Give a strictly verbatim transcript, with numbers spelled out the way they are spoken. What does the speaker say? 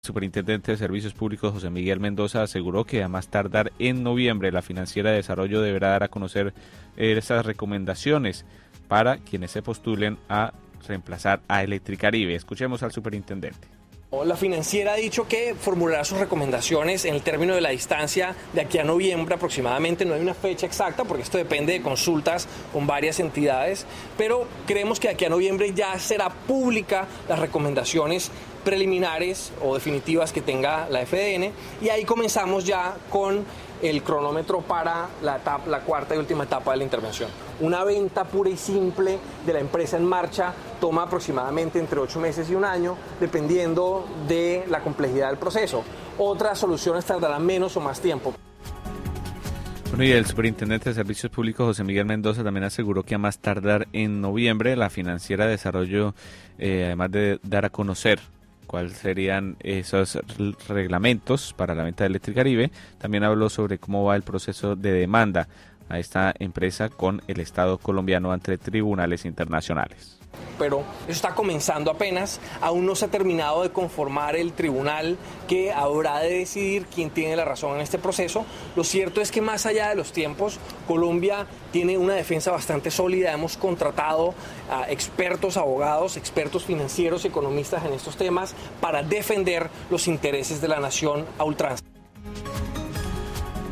superintendente de Servicios Públicos, José Miguel Mendoza, aseguró que a más tardar en noviembre la Financiera de Desarrollo deberá dar a conocer eh, esas recomendaciones para quienes se postulen a reemplazar a Electricaribe. Escuchemos al superintendente. La Financiera ha dicho que formulará sus recomendaciones en el término de la distancia de aquí a noviembre aproximadamente. No hay una fecha exacta porque esto depende de consultas con varias entidades, pero creemos que de aquí a noviembre ya será pública las recomendaciones preliminares o definitivas que tenga la F D N, y ahí comenzamos ya con el cronómetro para la, etapa, la cuarta y última etapa de la intervención. Una venta pura y simple de la empresa en marcha toma aproximadamente entre ocho meses y un año, dependiendo de la complejidad del proceso. Otras soluciones tardarán menos o más tiempo. Bueno, y el superintendente de Servicios Públicos, José Miguel Mendoza, también aseguró que a más tardar en noviembre la Financiera de Desarrollo, eh, además de dar a conocer cuáles serían esos reglamentos para la venta de Electricaribe, también habló sobre cómo va el proceso de demanda a esta empresa con el Estado colombiano ante tribunales internacionales. Pero eso está comenzando apenas, aún no se ha terminado de conformar el tribunal que habrá de decidir quién tiene la razón en este proceso. Lo cierto es que más allá de los tiempos, Colombia tiene una defensa bastante sólida. Hemos contratado a expertos abogados, expertos financieros y economistas en estos temas para defender los intereses de la nación a ultranza.